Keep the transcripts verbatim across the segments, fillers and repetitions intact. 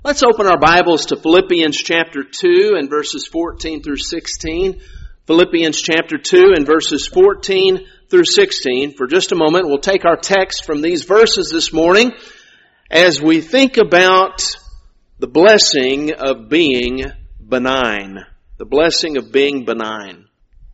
Let's open our Bibles to Philippians chapter two and verses fourteen through sixteen. Philippians chapter two and verses fourteen through sixteen. For just a moment, we'll take our text from these verses this morning as we think about the blessing of being benign. The blessing of being benign.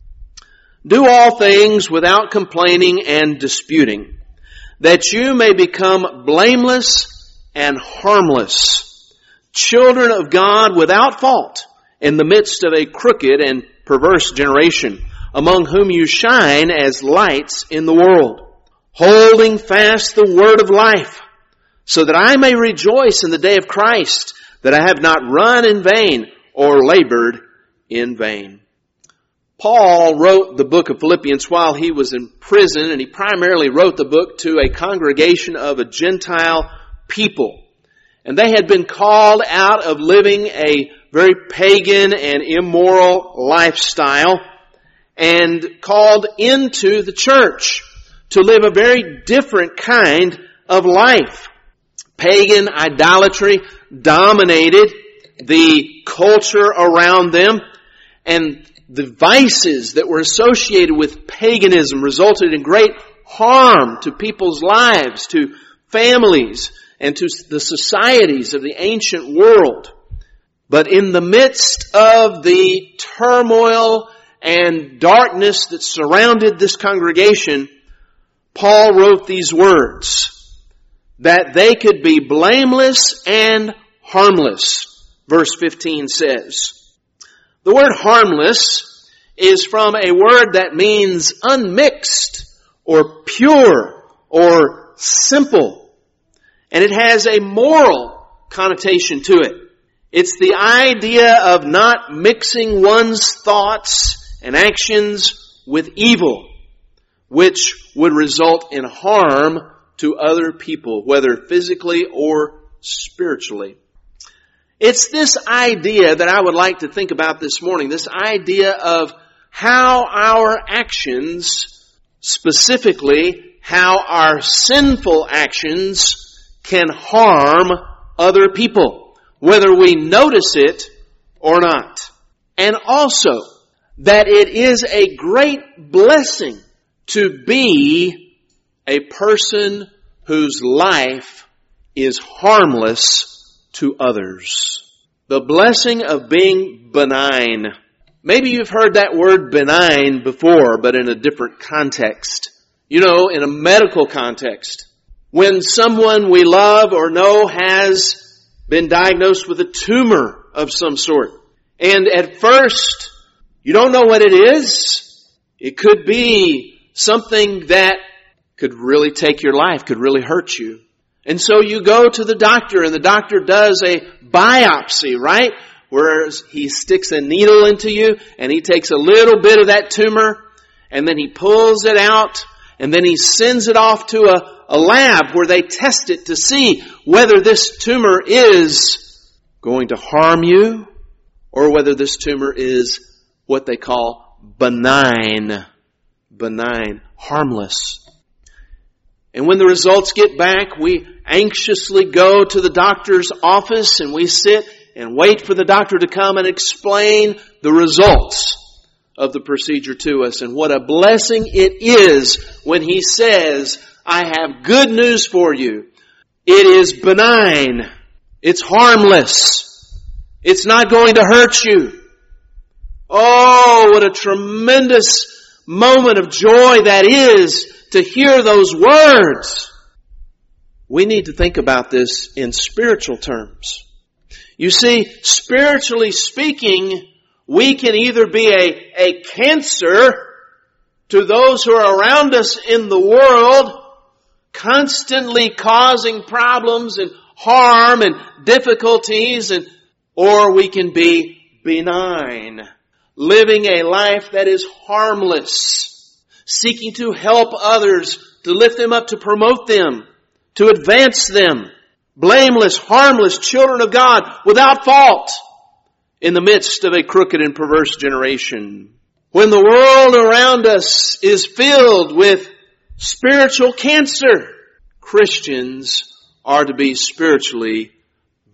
Do all things without complaining and disputing, that you may become blameless and harmless, children of God without fault, in the midst of a crooked and perverse generation, among whom you shine as lights in the world, holding fast the word of life, so that I may rejoice in the day of Christ, that I have not run in vain or labored in vain. Paul wrote the book of Philippians while he was in prison, and he primarily wrote the book to a congregation of a Gentile people. And they had been called out of living a very pagan and immoral lifestyle and called into the church to live a very different kind of life. Pagan idolatry dominated the culture around them, and the vices that were associated with paganism resulted in great harm to people's lives, to families, and to the societies of the ancient world. But in the midst of the turmoil and darkness that surrounded this congregation, Paul wrote these words, that they could be blameless and harmless. Verse fifteen says, the word harmless is from a word that means unmixed or pure or simple. And it has a moral connotation to it. It's the idea of not mixing one's thoughts and actions with evil, which would result in harm to other people, whether physically or spiritually. It's this idea that I would like to think about this morning, this idea of how our actions, specifically how our sinful actions, can harm other people, whether we notice it or not. And also, that it is a great blessing to be a person whose life is harmless to others. The blessing of being benign. Maybe you've heard that word benign before, but in a different context. You know, in a medical context. When someone we love or know has been diagnosed with a tumor of some sort. And at first, you don't know what it is. It could be something that could really take your life, could really hurt you. And so you go to the doctor, and the doctor does a biopsy, right? Where he sticks a needle into you, and he takes a little bit of that tumor, and then he pulls it out, and then he sends it off to a a lab where they test it to see whether this tumor is going to harm you or whether this tumor is what they call benign, benign, harmless. And when the results get back, we anxiously go to the doctor's office and we sit and wait for the doctor to come and explain the results of the procedure to us. And what a blessing it is when he says, I have good news for you. It is benign. It's harmless. It's not going to hurt you. Oh, what a tremendous moment of joy that is to hear those words. We need to think about this in spiritual terms. You see, spiritually speaking, we can either be a, a cancer to those who are around us in the world, constantly causing problems and harm and difficulties, and or we can be benign, living a life that is harmless, seeking to help others, to lift them up, to promote them, to advance them, blameless, harmless children of God without fault in the midst of a crooked and perverse generation. When the world around us is filled with spiritual cancer, Christians are to be spiritually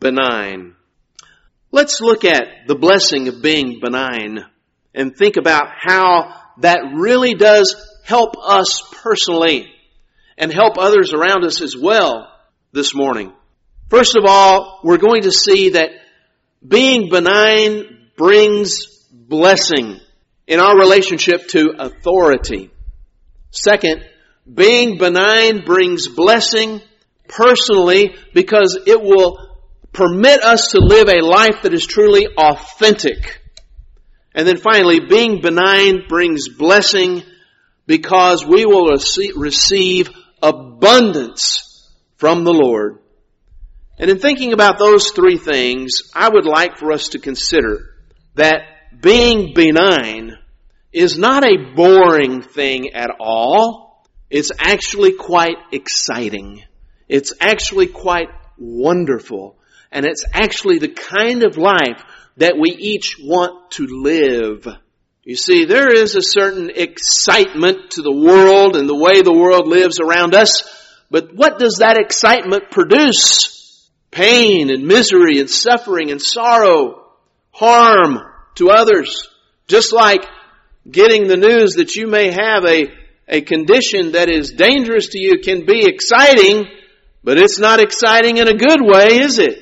benign. Let's look at the blessing of being benign and think about how that really does help us personally and help others around us as well this morning. First of all, we're going to see that being benign brings blessing in our relationship to authority. Second, being benign brings blessing personally because it will permit us to live a life that is truly authentic. And then finally, being benign brings blessing because we will receive abundance from the Lord. And in thinking about those three things, I would like for us to consider that being benign is not a boring thing at all. It's actually quite exciting. It's actually quite wonderful. And it's actually the kind of life that we each want to live. You see, there is a certain excitement to the world and the way the world lives around us. But what does that excitement produce? Pain and misery and suffering and sorrow, harm to others. Just like getting the news that you may have a, a condition that is dangerous to you can be exciting, but it's not exciting in a good way, is it?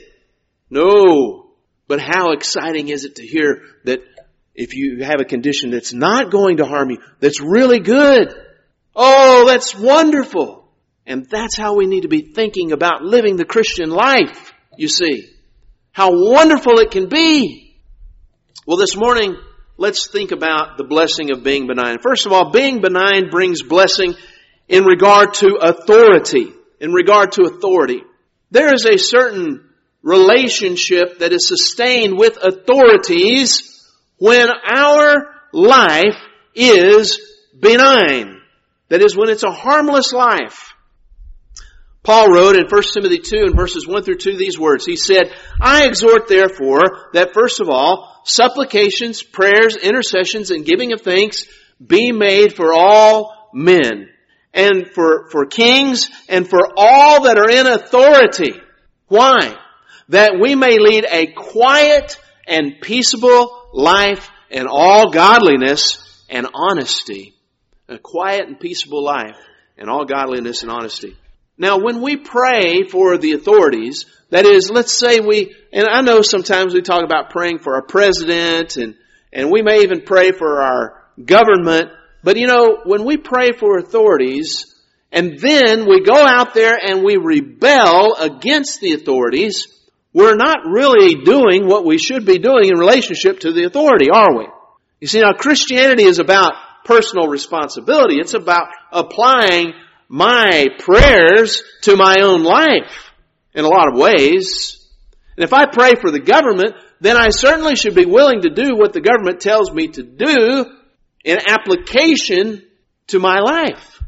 No. But how exciting is it to hear that if you have a condition that's not going to harm you, that's really good? Oh, that's wonderful. And that's how we need to be thinking about living the Christian life, you see. How wonderful it can be. Well, this morning, let's think about the blessing of being benign. First of all, being benign brings blessing in regard to authority. In regard to authority. There is a certain relationship that is sustained with authorities when our life is benign. That is, when it's a harmless life. Paul wrote in First Timothy two and verses one through two these words. He said, I exhort therefore that first of all, supplications, prayers, intercessions, and giving of thanks be made for all men, and for, for kings, and for all that are in authority. Why? That we may lead a quiet and peaceable life in all godliness and honesty. A quiet and peaceable life in all godliness and honesty. Now, when we pray for the authorities, that is, let's say we, and I know sometimes we talk about praying for our president, and, and we may even pray for our government, but you know, when we pray for authorities, and then we go out there and we rebel against the authorities, we're not really doing what we should be doing in relationship to the authority, are we? You see, now Christianity is about personal responsibility. It's about applying my prayers to my own life in a lot of ways. And if I pray for the government, then I certainly should be willing to do what the government tells me to do in application to my life.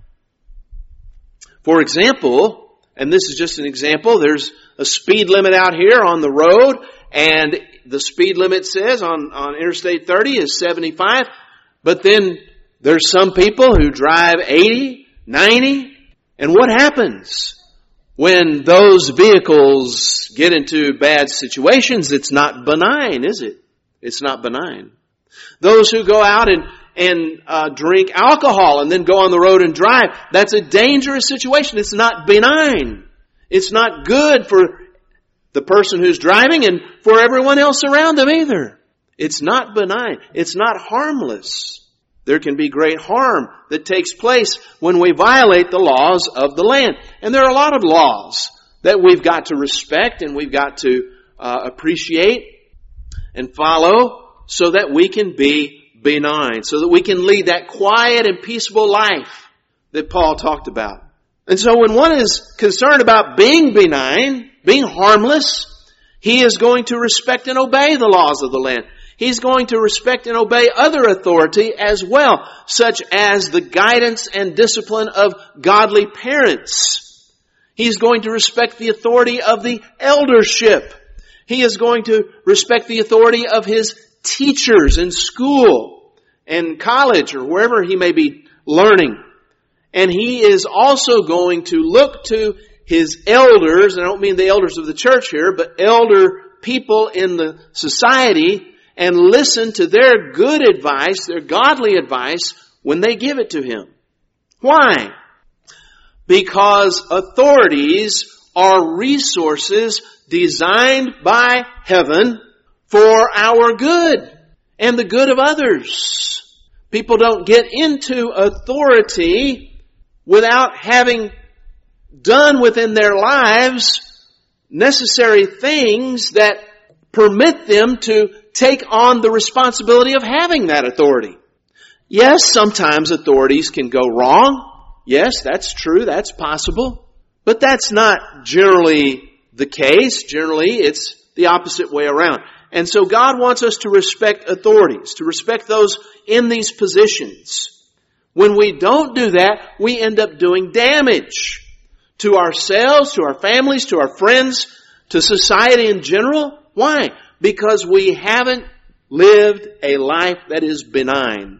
For example, and this is just an example, there's a speed limit out here on the road, and the speed limit says on, on Interstate thirty is seventy-five, but then there's some people who drive eighty, ninety, and what happens when those vehicles get into bad situations? It's not benign, is it? It's not benign. Those who go out and and uh, drink alcohol and then go on the road and drive, that's a dangerous situation. It's not benign. It's not good for the person who's driving and for everyone else around them either. It's not benign. It's not harmless. There can be great harm that takes place when we violate the laws of the land. And there are a lot of laws that we've got to respect and we've got to uh, appreciate and follow so that we can be benign, so that we can lead that quiet and peaceable life that Paul talked about. And so when one is concerned about being benign, being harmless, he is going to respect and obey the laws of the land. He's going to respect and obey other authority as well, such as the guidance and discipline of godly parents. He's going to respect the authority of the eldership. He is going to respect the authority of his teachers in school and college or wherever he may be learning. And he is also going to look to his elders, and I don't mean the elders of the church here, but elder people in the society, and listen to their good advice, their godly advice, when they give it to him. Why? Because authorities are resources designed by heaven for our good and the good of others. People don't get into authority without having done within their lives necessary things that permit them to take on the responsibility of having that authority. Yes, sometimes authorities can go wrong. Yes, that's true. That's possible. But that's not generally the case. Generally, it's the opposite way around. And so God wants us to respect authorities, to respect those in these positions. When we don't do that, we end up doing damage to ourselves, to our families, to our friends, to society in general. Why? Because we haven't lived a life that is benign.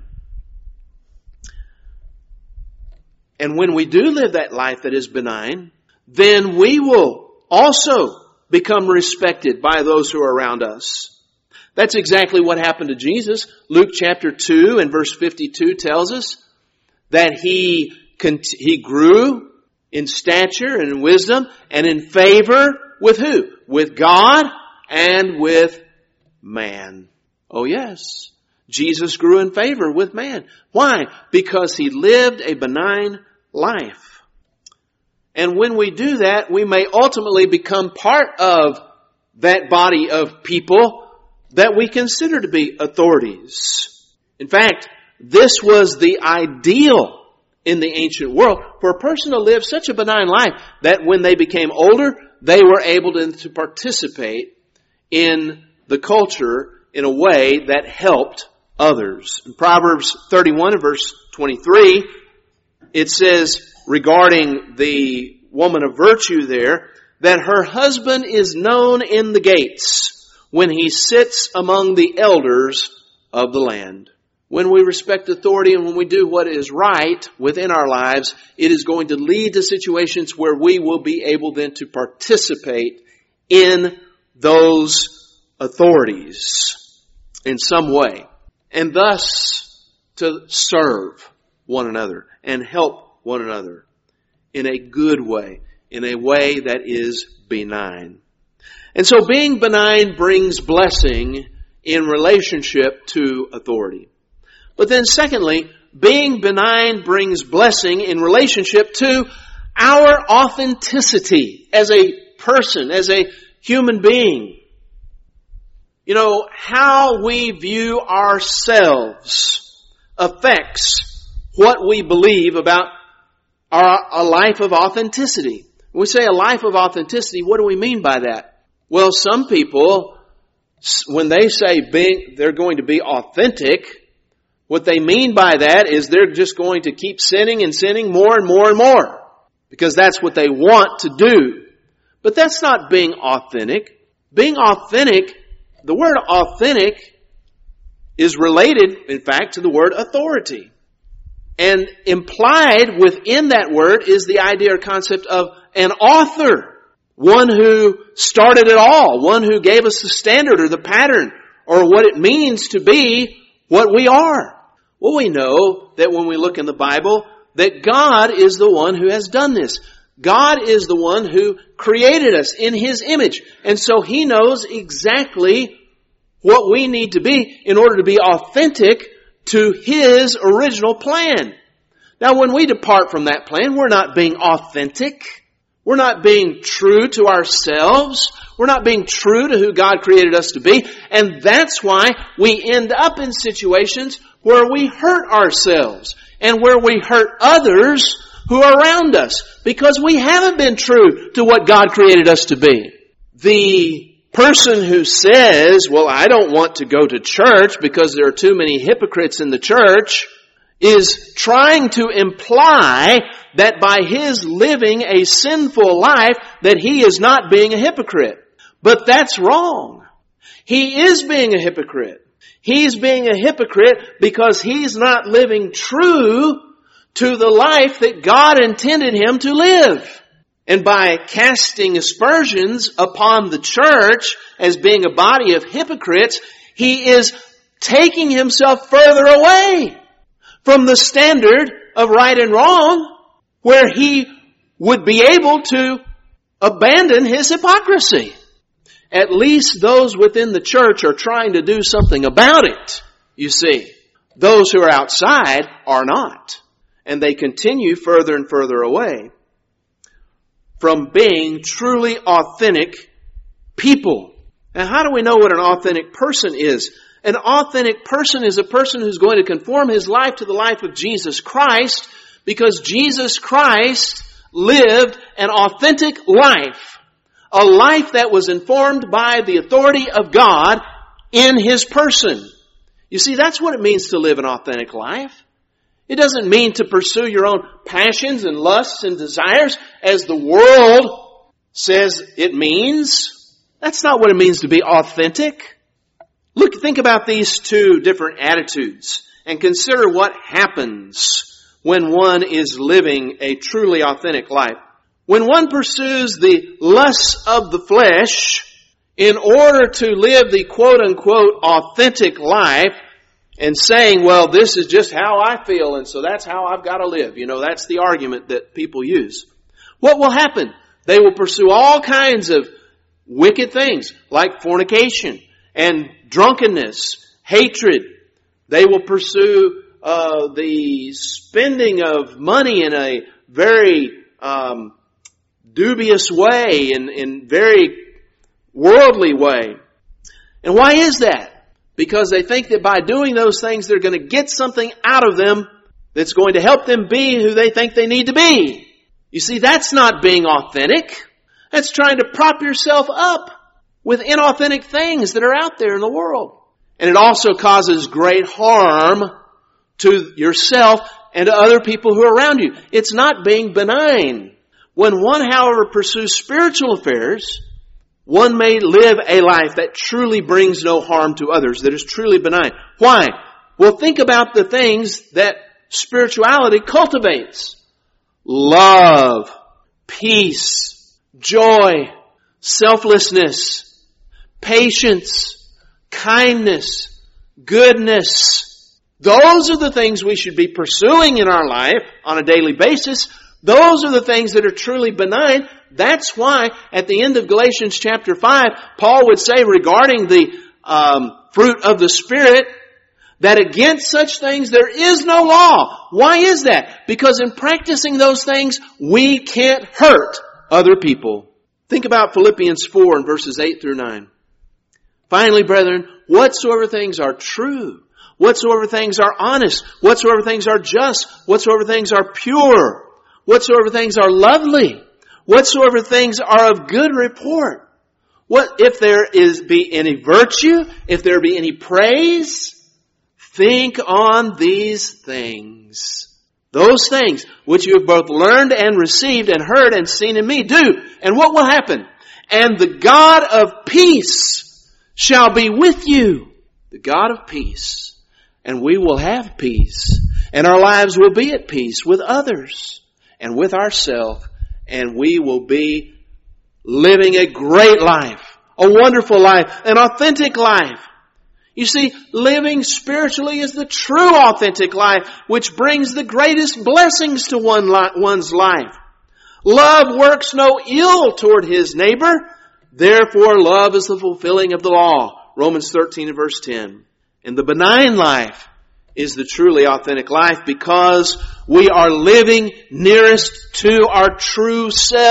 And when we do live that life that is benign, then we will also become respected by those who are around us. That's exactly what happened to Jesus. Luke chapter two and verse fifty-two tells us that he, he grew in stature and in wisdom and in favor with who? With God and with man. Oh yes, Jesus grew in favor with man. Why? Because he lived a benign life. And when we do that, we may ultimately become part of that body of people that we consider to be authorities. In fact, this was the ideal in the ancient world for a person to live such a benign life that when they became older, they were able to, to participate in the culture in a way that helped others. In Proverbs thirty-one and verse twenty-three, it says regarding the woman of virtue there, that her husband is known in the gates when he sits among the elders of the land. When we respect authority and when we do what is right within our lives, it is going to lead to situations where we will be able then to participate in those authorities in some way. And thus to serve one another and help one another in a good way, in a way that is benign. And so being benign brings blessing in relationship to authority. But then secondly, being benign brings blessing in relationship to our authenticity as a person, as a human being. You know, how we view ourselves affects what we believe about our, a life of authenticity. When we say a life of authenticity, what do we mean by that? Well, some people, when they say being, they're going to be authentic, what they mean by that is they're just going to keep sinning and sinning more and more and more because that's what they want to do. But that's not being authentic. Being authentic, the word authentic is related, in fact, to the word authority. And implied within that word is the idea or concept of an author. One who started it all. One who gave us the standard or the pattern or what it means to be what we are. Well, we know that when we look in the Bible, that God is the one who has done this. God is the one who created us in His image. And so He knows exactly what we need to be in order to be authentic to His original plan. Now, when we depart from that plan, we're not being authentic. We're not being true to ourselves. We're not being true to who God created us to be. And that's why we end up in situations where we hurt ourselves and where we hurt others who are around us because we haven't been true to what God created us to be. The person who says, well, I don't want to go to church because there are too many hypocrites in the church, is trying to imply that by his living a sinful life that he is not being a hypocrite. But that's wrong. He is being a hypocrite. He's being a hypocrite because he's not living true to the life that God intended him to live. And by casting aspersions upon the church as being a body of hypocrites, he is taking himself further away from the standard of right and wrong, where he would be able to abandon his hypocrisy. At least those within the church are trying to do something about it, you see. Those who are outside are not. And they continue further and further away from being truly authentic people. Now, how do we know what an authentic person is? An authentic person is a person who's going to conform his life to the life of Jesus Christ, because Jesus Christ lived an authentic life. A life that was informed by the authority of God in His person. You see, that's what it means to live an authentic life. It doesn't mean to pursue your own passions and lusts and desires as the world says it means. That's not what it means to be authentic. Look, think about these two different attitudes and consider what happens when one is living a truly authentic life. When one pursues the lusts of the flesh in order to live the quote-unquote authentic life, and saying, well, this is just how I feel, and so that's how I've got to live. You know, that's the argument that people use. What will happen? They will pursue all kinds of wicked things, like fornication and drunkenness, hatred. They will pursue uh, the spending of money in a very um, dubious way, in, in very worldly way. And why is that? Because they think that by doing those things, they're going to get something out of them that's going to help them be who they think they need to be. You see, that's not being authentic. That's trying to prop yourself up with inauthentic things that are out there in the world. And it also causes great harm to yourself and to other people who are around you. It's not being benign. When one, however, pursues spiritual affairs, one may live a life that truly brings no harm to others, that is truly benign. Why? Well, think about the things that spirituality cultivates. Love, peace, joy, selflessness, patience, kindness, goodness. Those are the things we should be pursuing in our life on a daily basis. Those are the things that are truly benign. That's why at the end of Galatians chapter five, Paul would say regarding the um, fruit of the Spirit, that against such things there is no law. Why is that? Because in practicing those things, we can't hurt other people. Think about Philippians four and verses eight through nine. Finally, brethren, whatsoever things are true, whatsoever things are honest, whatsoever things are just, whatsoever things are pure, whatsoever things are lovely, whatsoever things are of good report. What if there is be any virtue, if there be any praise, think on these things. Those things which you have both learned and received and heard and seen in me, do. And what will happen? And the God of peace shall be with you. The God of peace. And we will have peace. And our lives will be at peace with others and with ourselves. And we will be living a great life, a wonderful life, an authentic life. You see, living spiritually is the true authentic life, which brings the greatest blessings to one li- one's life. Love works no ill toward his neighbor. Therefore, love is the fulfilling of the law. Romans thirteen and verse ten. And the benign life is the truly authentic life because we are living nearest to our true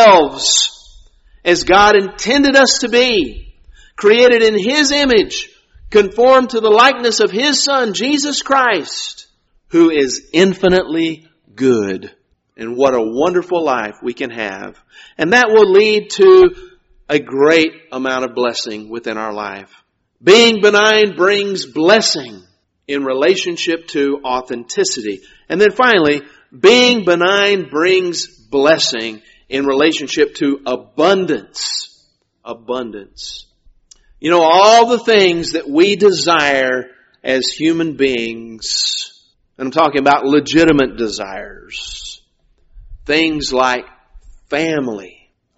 selves as God intended us to be, created in His image, conformed to the likeness of His Son, Jesus Christ, who is infinitely good. And what a wonderful life we can have. And that will lead to a great amount of blessing within our life. Being benign brings blessing in relationship to authenticity. And then finally, being benign brings blessing in relationship to abundance. Abundance. You know, all the things that we desire as human beings, and I'm talking about legitimate desires, things like family,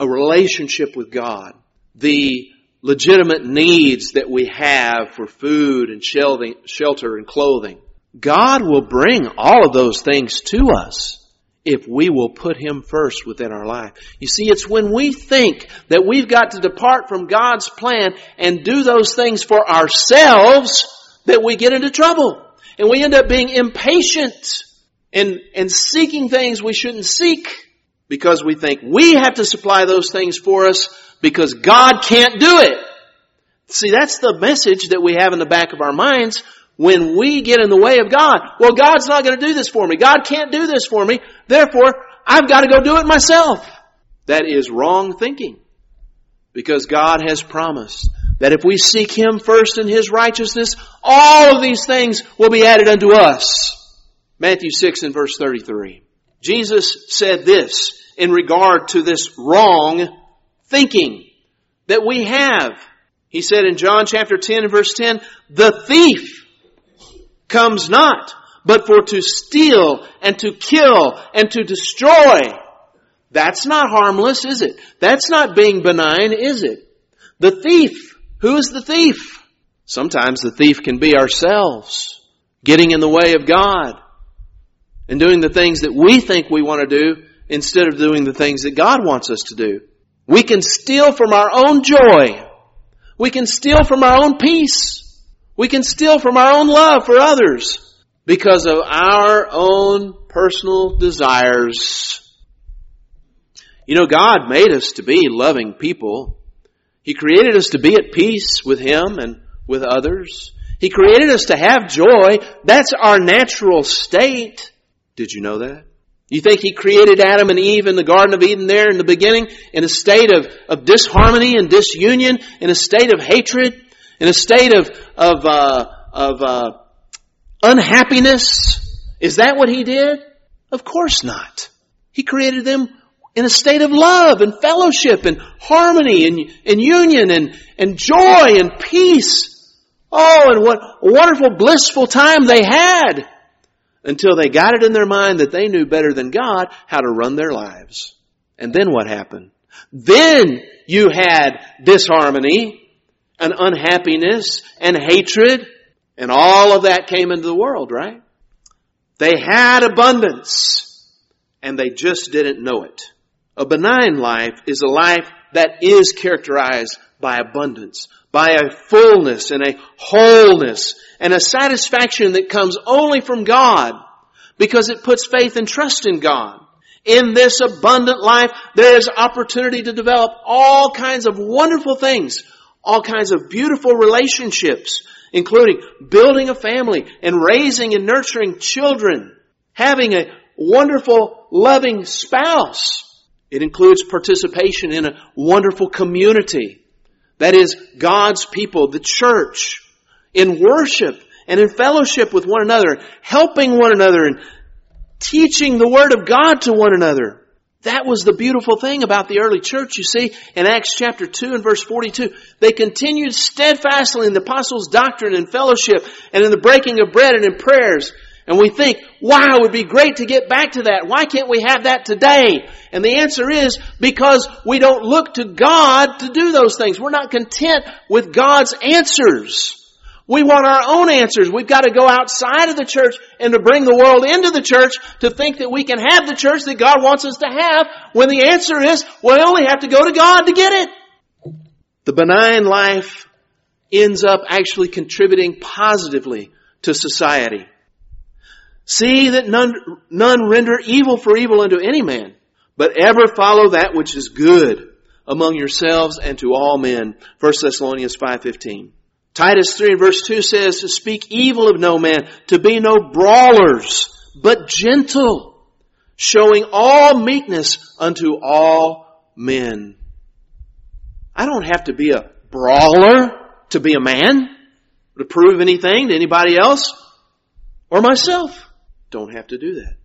a relationship with God, the legitimate needs that we have for food and shelter and clothing, God will bring all of those things to us if we will put Him first within our life. You see, it's when we think that we've got to depart from God's plan and do those things for ourselves that we get into trouble. And we end up being impatient and, and seeking things we shouldn't seek because we think we have to supply those things for us because God can't do it. See, that's the message that we have in the back of our minds when we get in the way of God. Well, God's not going to do this for me. God can't do this for me. Therefore, I've got to go do it myself. That is wrong thinking. Because God has promised that if we seek Him first in His righteousness, all of these things will be added unto us. Matthew six and verse thirty-three. Jesus said this in regard to this wrong thinking that we have. He said in John chapter ten and verse ten, the thief comes not, but for to steal and to kill and to destroy. That's not harmless, is it? That's not being benign, is it? The thief. Who is the thief? Sometimes the thief can be ourselves, getting in the way of God and doing the things that we think we want to do instead of doing the things that God wants us to do. We can steal from our own joy. We can steal from our own peace. We can steal from our own love for others because of our own personal desires. You know, God made us to be loving people. He created us to be at peace with Him and with others. He created us to have joy. That's our natural state. Did you know that? You think He created Adam and Eve in the Garden of Eden there in the beginning in a state of, of disharmony and disunion, in a state of hatred, in a state of, of, uh, of uh, unhappiness? Is that what He did? Of course not. He created them in a state of love and fellowship and harmony and, and union and, and joy and peace. Oh, and what a wonderful, blissful time they had until they got it in their mind that they knew better than God how to run their lives. And then what happened? Then you had disharmony and unhappiness and hatred, and all of that came into the world, right? They had abundance, and they just didn't know it. A benign life is a life that is characterized by abundance, by a fullness and a wholeness and a satisfaction that comes only from God because it puts faith and trust in God. In this abundant life, there is opportunity to develop all kinds of wonderful things, all kinds of beautiful relationships, including building a family and raising and nurturing children, having a wonderful, loving spouse. It includes participation in a wonderful community. That is God's people, the church, in worship and in fellowship with one another, helping one another and teaching the Word of God to one another. That was the beautiful thing about the early church, you see, in Acts chapter two and verse forty-two. They continued steadfastly in the apostles' doctrine and fellowship and in the breaking of bread and in prayers. And we think, wow, it would be great to get back to that. Why can't we have that today? And the answer is because we don't look to God to do those things. We're not content with God's answers. We want our own answers. We've got to go outside of the church and to bring the world into the church to think that we can have the church that God wants us to have, when the answer is we only have to go to God to get it. The benign life ends up actually contributing positively to society. See that none, none render evil for evil unto any man, but ever follow that which is good among yourselves and to all men. First Thessalonians five fifteen. Titus three and verse two says, to speak evil of no man, to be no brawlers, but gentle, showing all meekness unto all men. I don't have to be a brawler to be a man, to prove anything to anybody else or myself. Don't have to do that.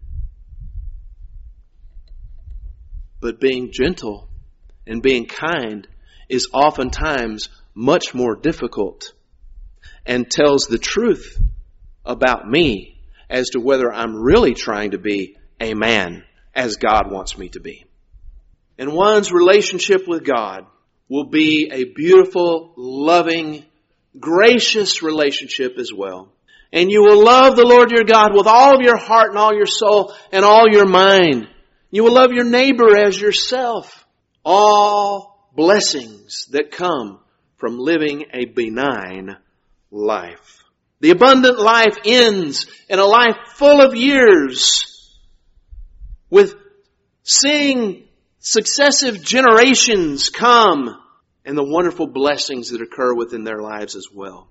But being gentle and being kind is oftentimes much more difficult and tells the truth about me as to whether I'm really trying to be a man as God wants me to be. And one's relationship with God will be a beautiful, loving, gracious relationship as well. And you will love the Lord your God with all of your heart and all your soul and all your mind. You will love your neighbor as yourself. All blessings that come from living a benign life. The abundant life ends in a life full of years with seeing successive generations come and the wonderful blessings that occur within their lives as well.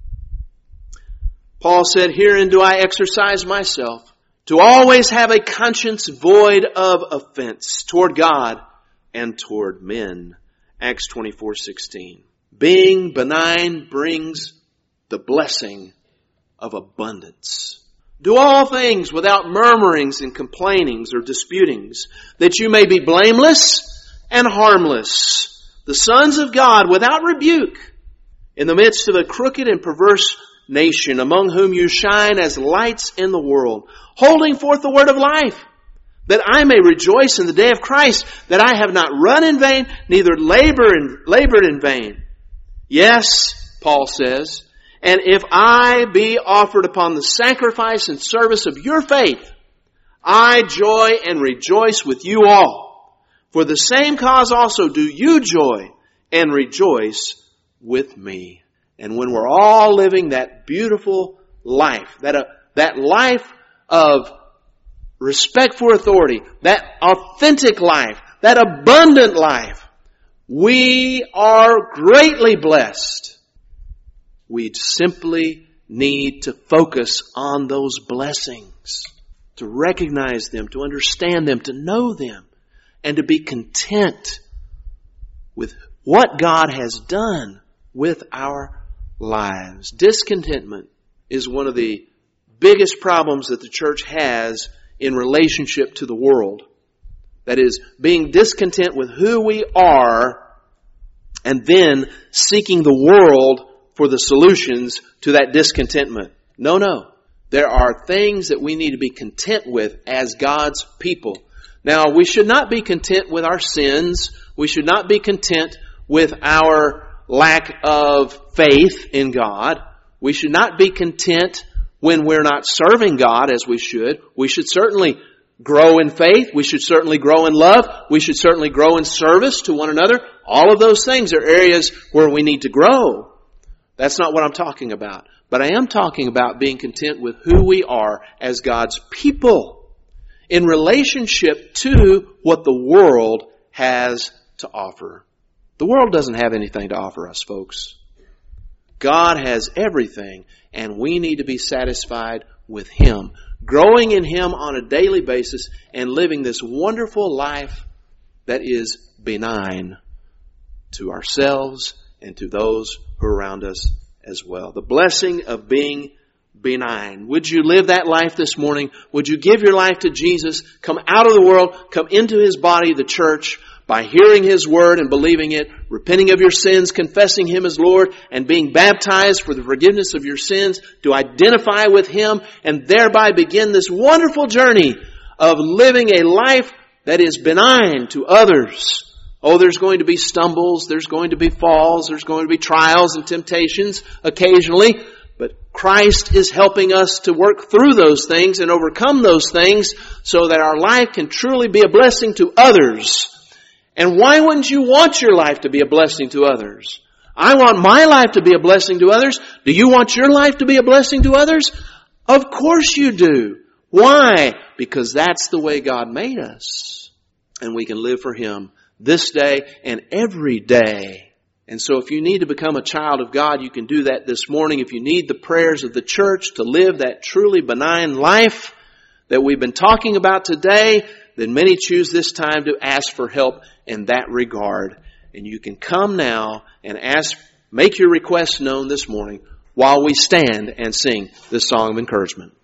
Paul said, "Herein do I exercise myself, to always have a conscience void of offense toward God and toward men." Acts twenty-four sixteen. Being benign brings the blessing of abundance. Do all things without murmurings and complainings or disputings, that you may be blameless and harmless, the sons of God without rebuke, in the midst of a crooked and perverse nation, among whom you shine as lights in the world, holding forth the word of life, that I may rejoice in the day of Christ, that I have not run in vain, neither labor in, labored in vain. Yes, Paul says, and if I be offered upon the sacrifice and service of your faith, I joy and rejoice with you all. For the same cause also do you joy and rejoice with me. And when we're all living that beautiful life, that, uh, that life of respect for authority, that authentic life, that abundant life, we are greatly blessed. We simply need to focus on those blessings, to recognize them, to understand them, to know them, and to be content with what God has done with our lives. Discontentment is one of the biggest problems that the church has in relationship to the world. That is, being discontent with who we are and then seeking the world for the solutions to that discontentment. No, no. There are things that we need to be content with as God's people. Now, we should not be content with our sins. We should not be content with our lack of faith in God. We should not be content when we're not serving God as we should. We should certainly grow in faith. We should certainly grow in love. We should certainly grow in service to one another. All of those things are areas where we need to grow. That's not what I'm talking about. But I am talking about being content with who we are as God's people in relationship to what the world has to offer. The world doesn't have anything to offer us, folks. God has everything, and we need to be satisfied with Him, growing in Him on a daily basis and living this wonderful life that is benign to ourselves and to those who are around us as well. The blessing of being benign. Would you live that life this morning? Would you give your life to Jesus? Come out of the world, come into His body, the church, by hearing His word and believing it, repenting of your sins, confessing Him as Lord, and being baptized for the forgiveness of your sins, to identify with Him, and thereby begin this wonderful journey of living a life that is benign to others. Oh, there's going to be stumbles, there's going to be falls, there's going to be trials and temptations occasionally, but Christ is helping us to work through those things and overcome those things so that our life can truly be a blessing to others. And why wouldn't you want your life to be a blessing to others? I want my life to be a blessing to others. Do you want your life to be a blessing to others? Of course you do. Why? Because that's the way God made us. And we can live for Him this day and every day. And so if you need to become a child of God, you can do that this morning. If you need the prayers of the church to live that truly benign life that we've been talking about today, then many choose this time to ask for help in that regard. And you can come now and ask, make your requests known this morning while we stand and sing this song of encouragement.